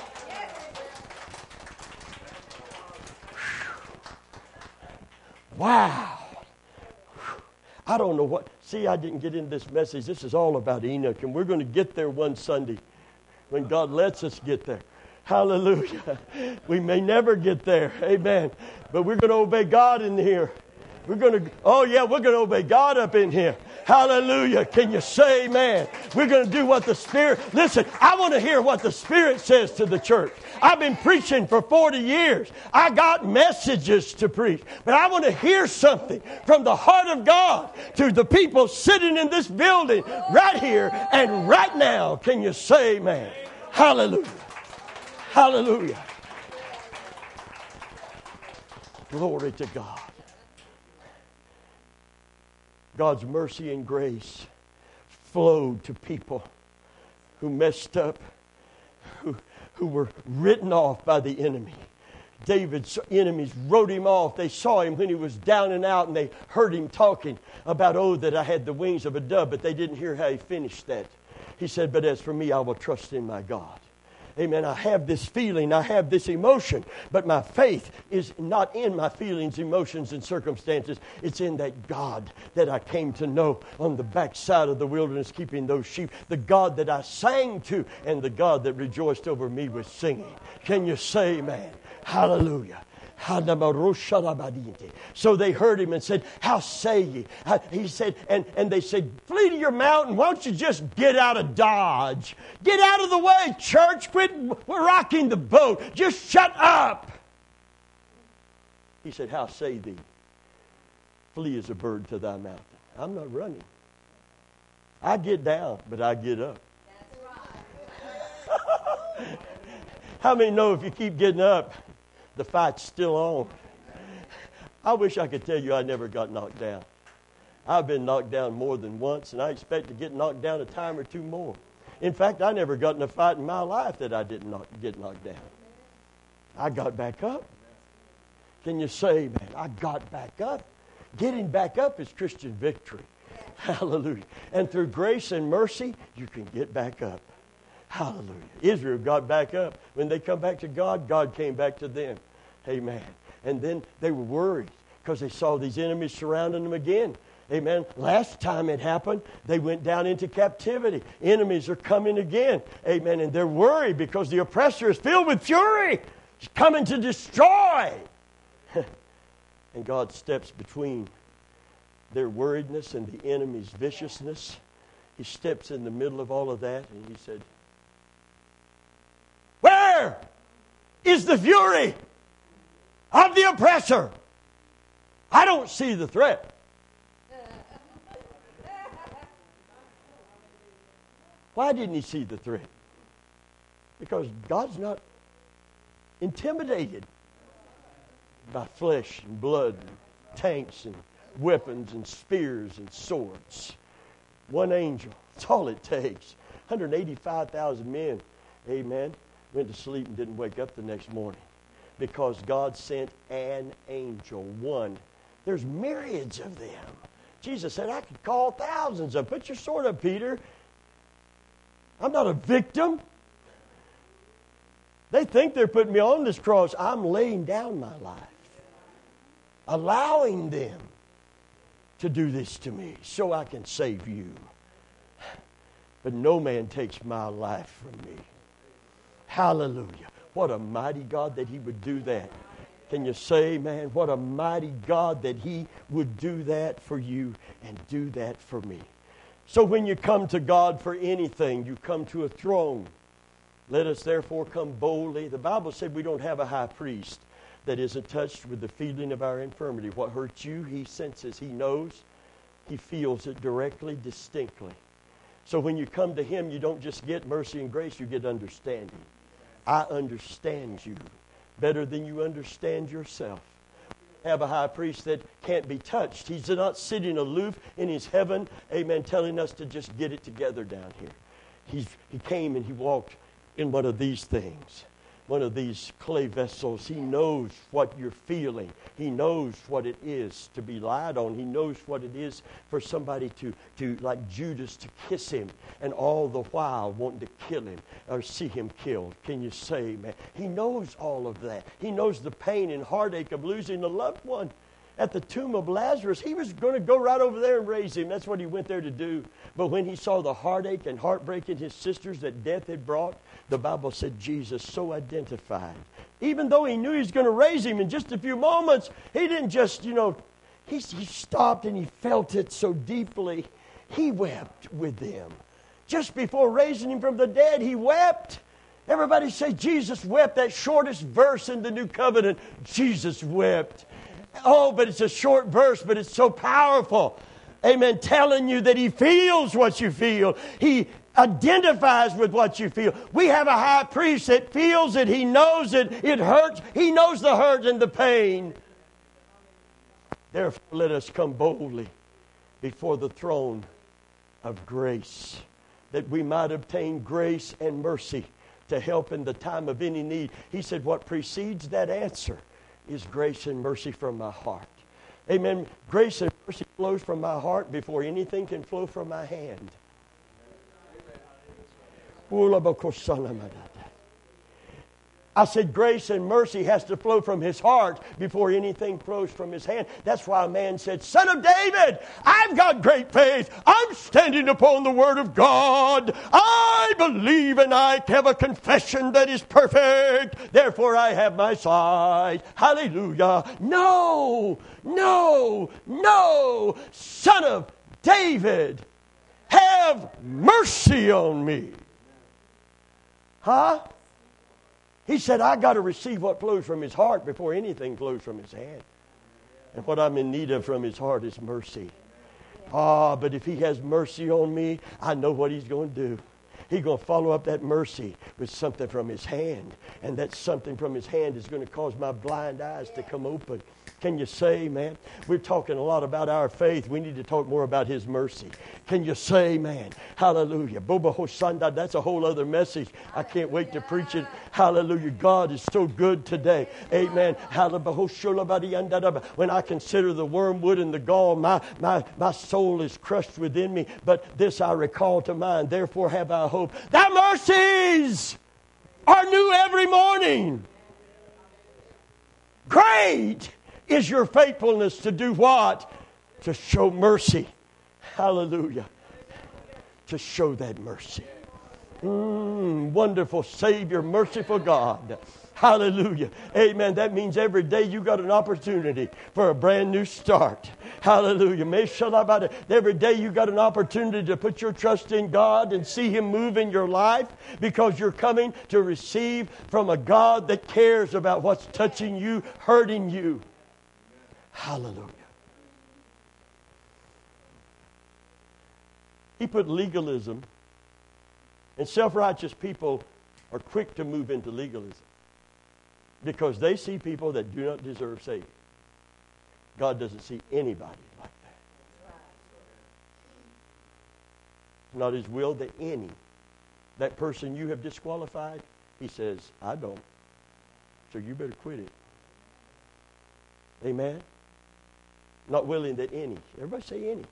Wow. I don't know what. See, I didn't get into this message. This is all about Enoch, and we're going to get there one Sunday when God lets us get there. Hallelujah. We may never get there. Amen. But we're going to obey God in here. We're going to, oh yeah, we're going to obey God up in here. Hallelujah. Can you say amen? We're going to do what the Spirit, listen, I want to hear what the Spirit says to the church. I've been preaching for forty years. I got messages to preach. But I want to hear something from the heart of God to the people sitting in this building right here and right now. Can you say amen? Hallelujah. Hallelujah. Glory to God. God's mercy and grace flowed to people who messed up, who, who were written off by the enemy. David's enemies wrote him off. They saw him when he was down and out, and they heard him talking about, oh, that I had the wings of a dove, but they didn't hear how he finished that. He said, but as for me, I will trust in my God. Amen. I have this feeling, I have this emotion, but my faith is not in my feelings, emotions, and circumstances. It's in that God that I came to know on the backside of the wilderness, keeping those sheep. The God that I sang to, and the God that rejoiced over me with singing. Can you say amen? Hallelujah. So they heard him and said, how say ye? He said, and, and they said, flee to your mountain. Why don't you just get out of Dodge? Get out of the way, church. Quit rocking the boat. Just shut up. He said, how say thee? Flee as a bird to thy mountain. I'm not running. I get down, but I get up. That's right. How many know if you keep getting up, the fight's still on? I wish I could tell you I never got knocked down. I've been knocked down more than once, and I expect to get knocked down a time or two more. In fact, I never got in a fight in my life that I didn't knock, get knocked down. I got back up. Can you say, man, I got back up? Getting back up is Christian victory. Hallelujah. And through grace and mercy, you can get back up. Hallelujah. Israel got back up. When they come back to God, God came back to them. Amen. And then they were worried because they saw these enemies surrounding them again. Amen. Last time it happened, they went down into captivity. Enemies are coming again. Amen. And they're worried because the oppressor is filled with fury. He's coming to destroy. And God steps between their worriedness and the enemy's viciousness. He steps in the middle of all of that and he said, where is the fury of the oppressor? I don't see the threat. Why didn't he see the threat? Because God's not intimidated by flesh and blood and tanks and weapons and spears and swords. One angel, that's all it takes. one hundred eighty-five thousand men, amen, went to sleep and didn't wake up the next morning because God sent an angel, one. There's myriads of them. Jesus said, I could call thousands of them. Put your sword up, Peter. I'm not a victim. They think they're putting me on this cross. I'm laying down my life, allowing them to do this to me so I can save you. But no man takes my life from me. Hallelujah. What a mighty God that he would do that. Can you say, man, what a mighty God that he would do that for you and do that for me. So when you come to God for anything, you come to a throne. Let us therefore come boldly. The Bible said we don't have a high priest that isn't touched with the feeling of our infirmity. What hurts you, he senses, he knows, he feels it directly, distinctly. So when you come to him, you don't just get mercy and grace, you get understanding. I understand you better than you understand yourself. Have a high priest that can't be touched. He's not sitting aloof in his heaven, amen, telling us to just get it together down here. He's, he came and he walked in one of these things, one of these clay vessels. He knows what you're feeling. He knows what it is to be lied on. He knows what it is for somebody to, to like Judas, to kiss him and all the while wanting to kill him or see him killed. Can you say, man? He knows all of that. He knows the pain and heartache of losing a loved one. At the tomb of Lazarus, he was going to go right over there and raise him. That's what he went there to do. But when he saw the heartache and heartbreak in his sisters that death had brought, the Bible said Jesus so identified. Even though he knew he was going to raise him in just a few moments, he didn't just, you know, he, he stopped and he felt it so deeply. He wept with them. Just before raising him from the dead, he wept. Everybody say Jesus wept. That shortest verse in the New Covenant, Jesus wept. Oh, but it's a short verse, but it's so powerful. Amen. Telling you that he feels what you feel. He identifies with what you feel. We have a high priest that feels it. He knows it. It hurts. He knows the hurt and the pain. Therefore, let us come boldly before the throne of grace, that we might obtain grace and mercy to help in the time of any need. He said what precedes that answer is grace and mercy from my heart. Amen. Grace and mercy flows from my heart before anything can flow from my hand. I said grace and mercy has to flow from his heart before anything flows from his hand. That's why a man said, Son of David, I've got great faith. I'm standing upon the word of God. I believe and I have a confession that is perfect. Therefore I have my sight. Hallelujah. No, no, no. Son of David, have mercy on me. Huh? He said, I got to receive what flows from his heart before anything flows from his hand. And what I'm in need of from his heart is mercy. Ah, but if he has mercy on me, I know what he's going to do. He's going to follow up that mercy with something from his hand. And that something from his hand is going to cause my blind eyes to come open. Can you say, man? We're talking a lot about our faith. We need to talk more about his mercy. Can you say, man? Hallelujah. Boba Hosanda, that's a whole other message. I can't wait to preach it. Hallelujah. God is so good today. Amen. When I consider the wormwood and the gall, my, my, my soul is crushed within me. But this I recall to mind. Therefore have I hope. Thy mercies are new every morning. Great is your faithfulness to do what? To show mercy. Hallelujah. To show that mercy. Mm, wonderful Savior, merciful God. Hallelujah. Amen. That means every day you got an opportunity for a brand new start. Hallelujah. Every day you got an opportunity to put your trust in God and see him move in your life because you're coming to receive from a God that cares about what's touching you, hurting you. Hallelujah. He put legalism, and self-righteous people are quick to move into legalism because they see people that do not deserve saving. God doesn't see anybody like that. It's not his will that any, that person you have disqualified, he says, I don't. So you better quit it. Amen? Not willing that any. Everybody say any.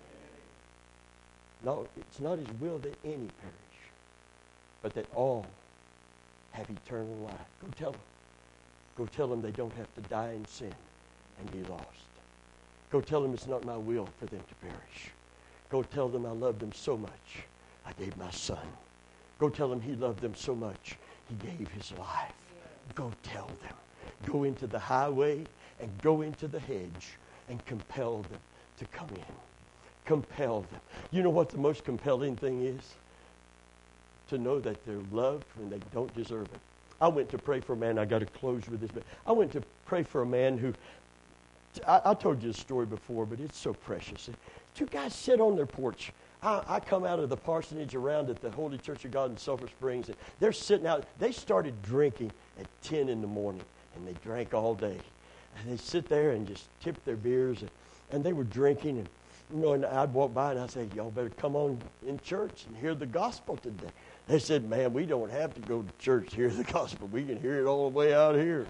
No, it's not his will that any perish, but that all have eternal life. Go tell them. Go tell them they don't have to die in sin and be lost. Go tell them it's not my will for them to perish. Go tell them I love them so much, I gave my son. Go tell them he loved them so much, he gave his life. Go tell them. Go into the highway and go into the hedge and compel them to come in. Compel them. You know what the most compelling thing is? To know that they're loved when they don't deserve it. I went to pray for a man. I got to close with this. But I went to pray for a man who, I, I told you this story before, but it's so precious. Two guys sit on their porch. I, I come out of the parsonage around at the Holy Church of God in Sulphur Springs, and they're sitting out. They started drinking at ten in the morning, and they drank all day. And they sit there and just tip their beers, and, and they were drinking. And, you know, and I'd walk by, and I'd say, y'all better come on in church and hear the gospel today. They said, man, we don't have to go to church to hear the gospel. We can hear it all the way out here.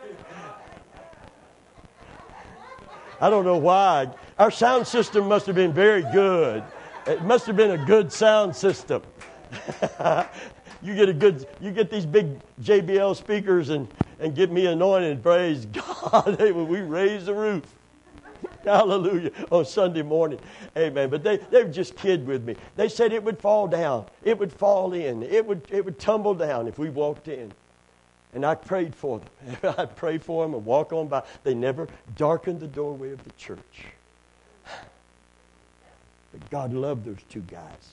I don't know why. Our sound system must have been very good. It must have been a good sound system. You get a good, you get these big J B L speakers and, and get me anointed. Praise God. Hey, when we raise the roof. Hallelujah. On Sunday morning. Amen. But they, they were just kidding with me. They said it would fall down. It would fall in. It would, it would tumble down if we walked in. And I prayed for them. I'd pray for them and walk on by. They never darkened the doorway of the church. But God loved those two guys.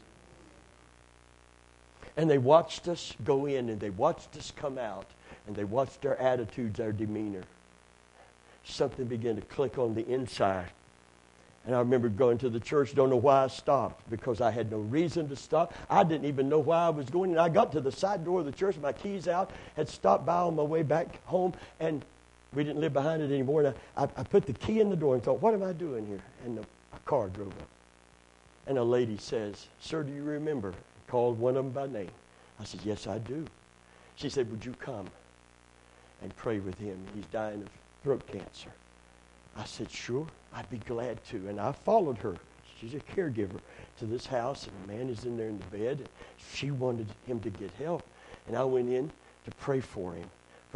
And they watched us go in, and they watched us come out, and they watched our attitudes, our demeanor. Something began to click on the inside. And I remember going to the church, don't know why I stopped, because I had no reason to stop. I didn't even know why I was going. And I got to the side door of the church, my keys out, had stopped by on my way back home, and we didn't live behind it anymore. And I, I, I put the key in the door and thought, what am I doing here? And the, a car drove up. And a lady says, sir, do you remember? I called one of them by name. I said, yes, I do. She said, would you come and pray with him? He's dying of throat cancer. I said, sure, I'd be glad to. And I followed her. She's a caregiver to this house, and the man is in there in the bed. She wanted him to get help. And I went in to pray for him.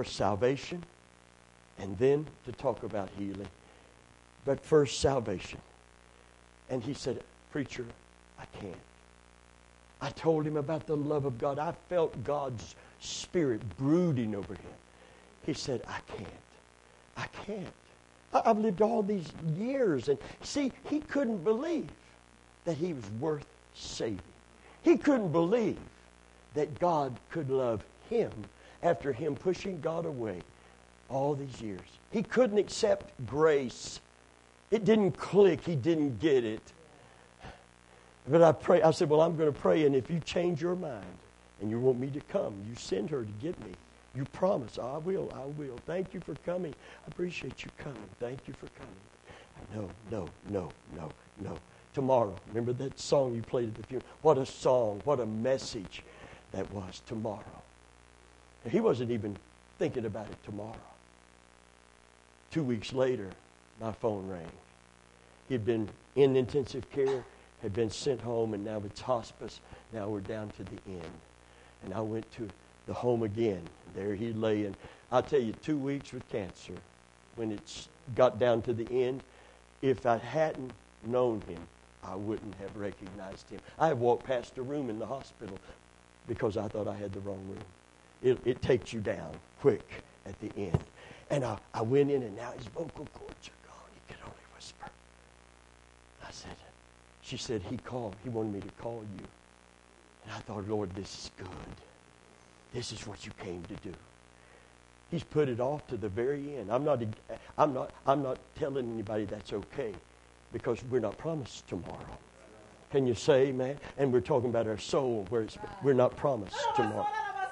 for salvation and then to talk about healing. But first, salvation. And he said, preacher, I can't. I told him about the love of God. I felt God's Spirit brooding over him. He said, I can't. I can't. I- I've lived all these years. And see, he couldn't believe that he was worth saving. He couldn't believe that God could love him after him pushing God away all these years. He couldn't accept grace. It didn't click. He didn't get it. But I pray. I said, well, I'm going to pray, and if you change your mind and you want me to come, you send her to get me. You promise. I will. I will. Thank you for coming. I appreciate you coming. Thank you for coming. No, no, no, no, no. Tomorrow. Remember that song you played at the funeral? What a song. What a message that was. Tomorrow. And he wasn't even thinking about it tomorrow. Two weeks later, my phone rang. He'd been in intensive care, had been sent home, and now it's hospice. Now we're down to the end. And I went to the home again. There he lay. And I'll tell you, two weeks with cancer, when it got down to the end, if I hadn't known him, I wouldn't have recognized him. I have walked past a room in the hospital because I thought I had the wrong room. It, it takes you down quick at the end. And I, I went in, and now his vocal cords are gone. He could only whisper. I said, she said, he called. He wanted me to call you. And I thought, Lord, this is good. This is what you came to do. He's put it off to the very end. I'm not, I'm not, I'm not telling anybody that's okay, because we're not promised tomorrow. Can you say amen? And we're talking about our soul, where it's, we're not promised tomorrow.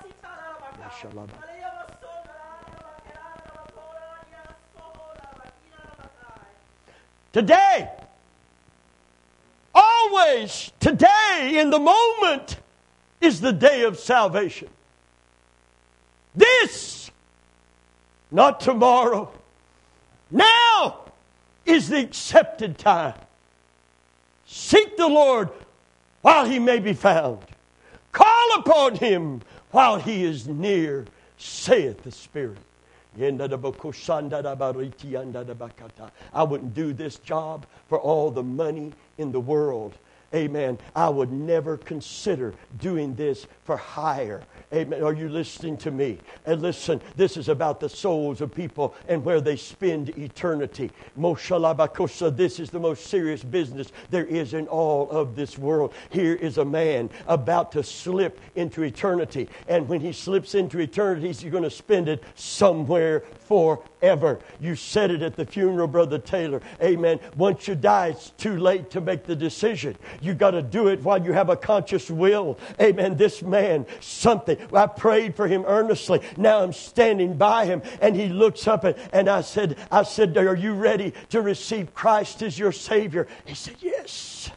Today, always, today, in the moment, is the day of salvation. This, not tomorrow. Now is the accepted time. Seek the Lord while he may be found. Call upon him while he is near, saith the Spirit. I wouldn't do this job for all the money in the world. Amen. I would never consider doing this for hire. Amen. Are you listening to me? And listen, this is about the souls of people and where they spend eternity. This is the most serious business there is in all of this world. Here is a man about to slip into eternity. And when he slips into eternity, he's going to spend it somewhere forever. You said it at the funeral, Brother Taylor. Amen. Once you die, it's too late to make the decision. You got to do it while you have a conscious will. Amen. This man, something. I prayed for him earnestly. Now I'm standing by him, and he looks up, and, and I said, I said, are you ready to receive Christ as your Savior? He said, yes.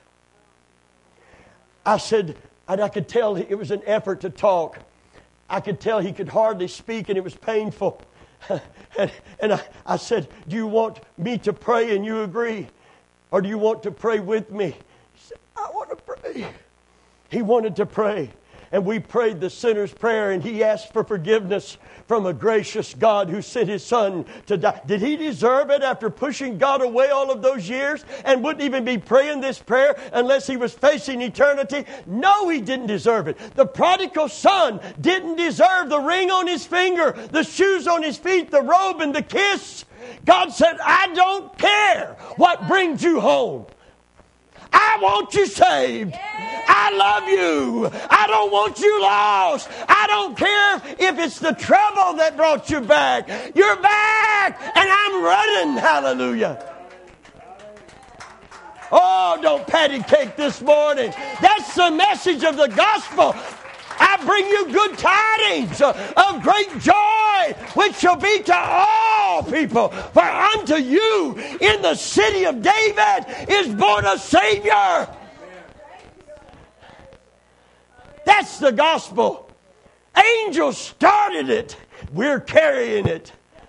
I said, and I could tell it was an effort to talk. I could tell he could hardly speak, and it was painful. and and I, I said, do you want me to pray and you agree? Or do you want to pray with me? He said, I want to pray. He wanted to pray. And we prayed the sinner's prayer, and he asked for forgiveness from a gracious God who sent his son to die. Did he deserve it after pushing God away all of those years and wouldn't even be praying this prayer unless he was facing eternity? No, he didn't deserve it. The prodigal son didn't deserve the ring on his finger, the shoes on his feet, the robe and the kiss. God said, I don't care what brings you home. I want you saved. I love you. I don't want you lost. I don't care if it's the trouble that brought you back. You're back, and I'm running. Hallelujah. Oh, don't patty cake this morning. That's the message of the gospel. I bring you good tidings of great joy, which shall be to all people. For unto you in the city of David is born a Savior. That's the gospel. Angels started it. We're carrying it.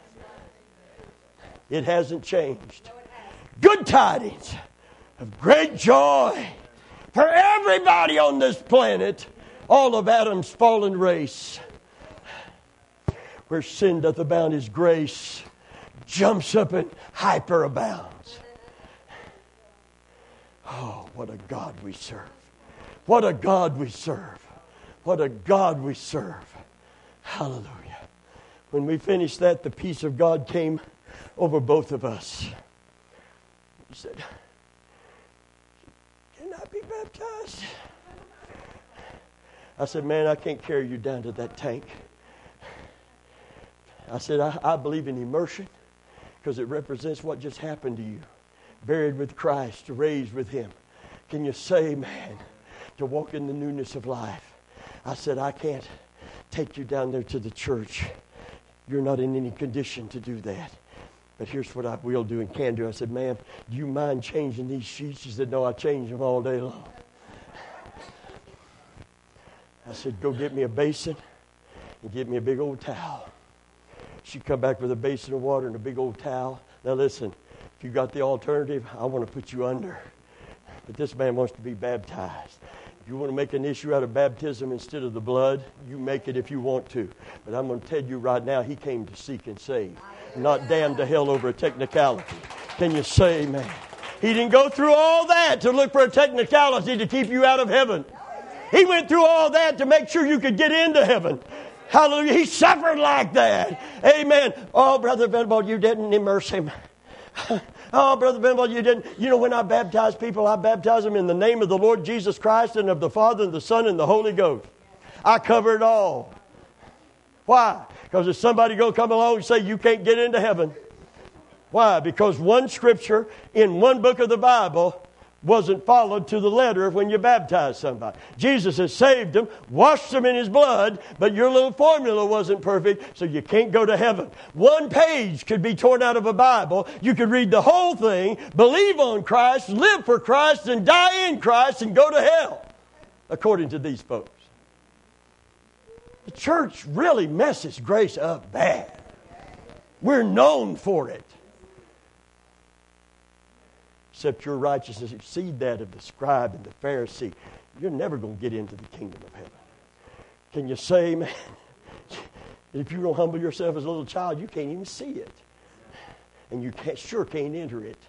It hasn't changed. Good tidings of great joy for everybody on this planet. All of Adam's fallen race. where sin doth abound, His grace jumps up and hyperabounds. Oh, what a God we serve. What a God we serve. What a God we serve. Hallelujah. When we finished that, the peace of God came over both of us. He said, "Can I be baptized?" I said, "Man, I can't carry you down to that tank." I said, I, I believe in immersion because it represents what just happened to you. Buried with Christ, raised with Him. Can you say, man, to walk in the newness of life? I said, I can't take you down there to the church. You're not in any condition to do that. But here's what I will do and can do. I said, "Ma'am, do you mind changing these sheets?" She said, "No, I change them all day long." I said, "Go get me a basin and get me a big old towel." She come back with a basin of water and a big old towel. Now listen, if you got the alternative, I want to put you under. But this man wants to be baptized. If you want to make an issue out of baptism instead of the blood, you make it if you want to. But I'm going to tell you right now, he came to seek and save, not damned to hell over a technicality. Can you say amen? He didn't go through all that to look for a technicality to keep you out of heaven. He went through all that to make sure you could get into heaven. Hallelujah. He suffered like that. Amen. Oh, Brother Venable, you didn't immerse him. Oh, Brother Venable, you didn't. You know, when I baptize people, I baptize them in the name of the Lord Jesus Christ and of the Father and the Son and the Holy Ghost. I cover it all. Why? Because if somebody going to come along and say you can't get into heaven. Why? Because one scripture in one book of the Bible wasn't followed to the letter when you baptize somebody. Jesus has saved them, washed them in His blood, but your little formula wasn't perfect, so you can't go to heaven. One page could be torn out of a Bible. You could read the whole thing, believe on Christ, live for Christ, and die in Christ, and go to hell, according to these folks. The church really messes grace up bad. We're known for it. Except your righteousness exceed that of the scribe and the Pharisee, you're never going to get into the kingdom of heaven. Can you say, man, if you don't humble yourself as a little child, you can't even see it. And you can't, sure can't enter it.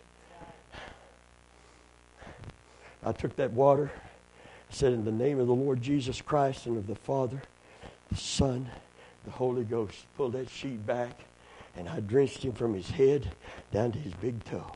I took that water, said, in the name of the Lord Jesus Christ and of the Father, the Son, the Holy Ghost, pulled that sheet back, and I drenched him from his head down to his big toe.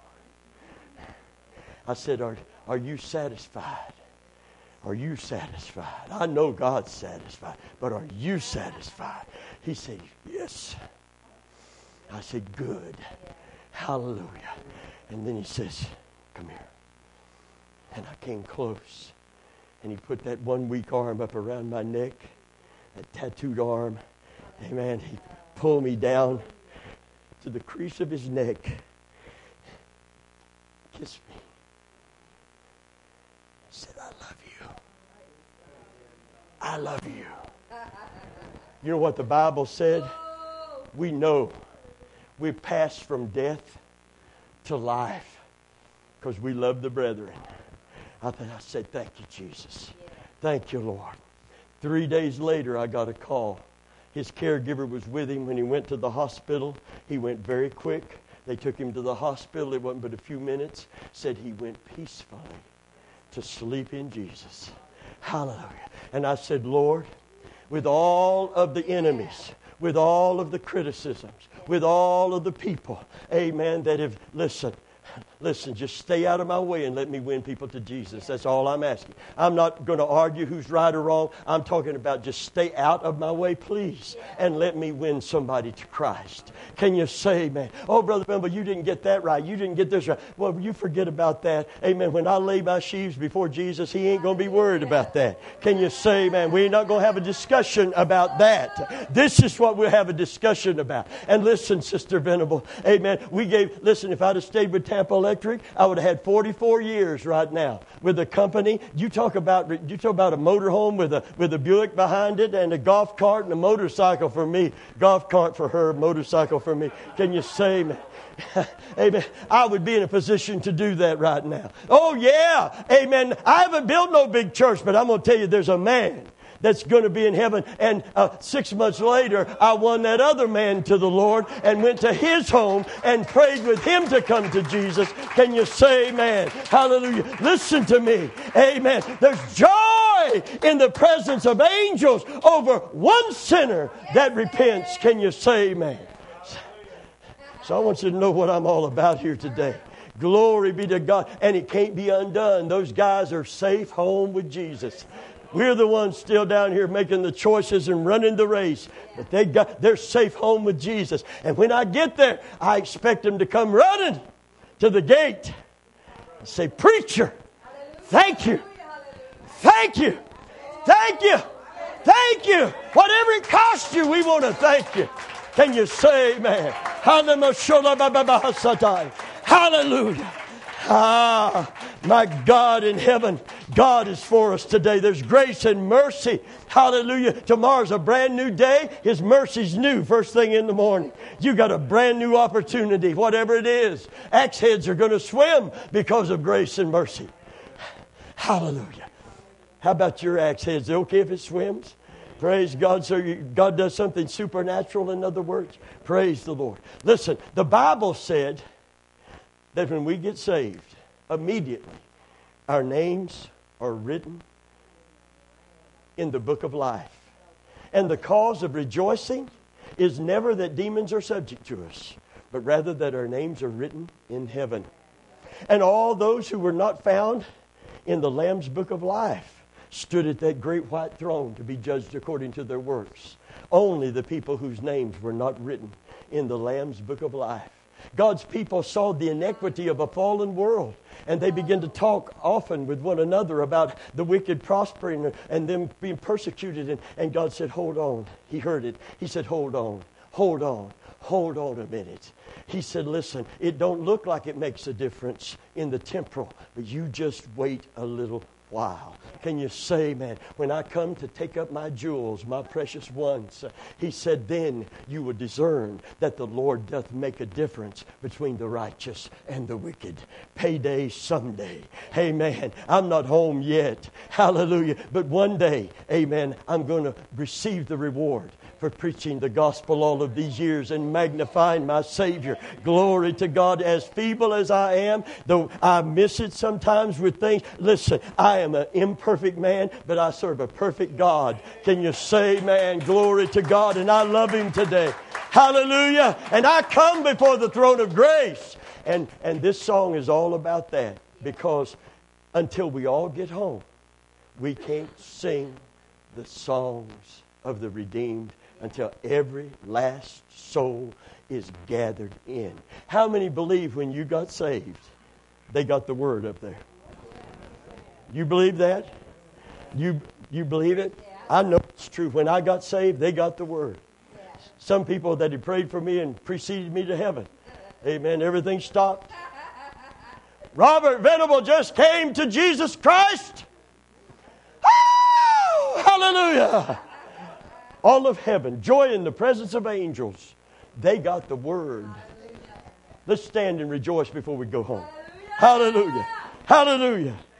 I said, are, are you satisfied? Are you satisfied? I know God's satisfied, but are you satisfied? He said, yes. I said, good. Hallelujah. And then he says, come here. And I came close. And he put that one weak arm up around my neck, that tattooed arm. Amen. He pulled me down to the crease of his neck. Kissed me. Said, I love you. I love you. You know what the Bible said? We know we passed from death to life because we love the brethren. I, th- I said, thank you, Jesus. Thank you, Lord. Three days later, I got a call. His caregiver was with him when he went to the hospital. He went very quick. They took him to the hospital. It wasn't but a few minutes. Said he went peacefully to sleep in Jesus. Hallelujah. And I said, Lord, with all of the enemies, with all of the criticisms, with all of the people, amen, that have, listen, listen, just stay out of my way and let me win people to Jesus. That's all I'm asking. I'm not going to argue who's right or wrong. I'm talking about just stay out of my way, please, and let me win somebody to Christ. Can you say, man, oh, Brother Ben, but you didn't get that right. You didn't get this right. Well, you forget about that. Amen. When I lay my sheaves before Jesus, He ain't going to be worried about that. Can you say, man, we're not going to have a discussion about that. This is what we'll have a discussion about. And listen, Sister Venable, amen, we gave, listen, if I'd have stayed with Tampa Electric, I would have had forty-four years right now with a company. You talk about you talk about a motorhome with a with a Buick behind it and a golf cart and a motorcycle for me. Golf cart for her, motorcycle for me. Can you say, man? Amen. I would be in a position to do that right now. Oh, yeah. Amen. I haven't built no big church, but I'm going to tell you there's a man that's going to be in heaven. And uh, six months later, I won that other man to the Lord and went to his home and prayed with him to come to Jesus. Can you say amen? Hallelujah. Listen to me. Amen. There's joy in the presence of angels over one sinner that repents. Can you say amen? So I want you to know what I'm all about here today. Glory be to God. And it can't be undone. Those guys are safe home with Jesus. We're the ones still down here making the choices and running the race. But they got, they're safe home with Jesus. And when I get there, I expect them to come running to the gate and say, "Preacher, thank you. Thank you. Thank you. Thank you. Whatever it cost you, we want to thank you." Can you say amen? Hallelujah. Ah, my God in heaven, God is for us today. There's grace and mercy. Hallelujah. Tomorrow's a brand new day. His mercy's new first thing in the morning. You got a brand new opportunity, whatever it is. Axe heads are going to swim because of grace and mercy. Hallelujah. How about your axe heads? Is it okay if it swims? Praise God. So you, God does something supernatural, in other words. Praise the Lord. Listen, the Bible said that when we get saved, immediately our names are written in the book of life. And the cause of rejoicing is never that demons are subject to us, but rather that our names are written in heaven. And all those who were not found in the Lamb's book of life stood at that great white throne to be judged according to their works. Only the people whose names were not written in the Lamb's book of life. God's people saw the iniquity of a fallen world, and they began to talk often with one another about the wicked prospering and them being persecuted. And, and God said, "Hold on." He heard it. He said, "Hold on, hold on, hold on a minute." He said, "Listen, it don't look like it makes a difference in the temporal, but you just wait a little while." Can you say, man, when I come to take up my jewels, my precious ones, he said, "Then you will discern that the Lord doth make a difference between the righteous and the wicked." Payday someday. Amen. I'm not home yet. Hallelujah. But one day, amen, I'm going to receive the reward for preaching the gospel all of these years and magnifying my Savior. Glory to God. As feeble as I am, though I miss it sometimes with things. Listen, I am an imperfect man, but I serve a perfect God. Can you say, man, glory to God? And I love Him today. Hallelujah. And I come before the throne of grace. And, and this song is all about that, because until we all get home, we can't sing the songs of the redeemed until every last soul is gathered in. How many believe when you got saved, they got the word up there? You believe that? You you believe it? I know it's true. When I got saved, they got the word. Some people that had prayed for me and preceded me to heaven. Amen. Everything stopped. Robert Venable just came to Jesus Christ. Oh, hallelujah. All of heaven, joy in the presence of angels. They got the word. Let's stand and rejoice before we go home. Hallelujah. Hallelujah.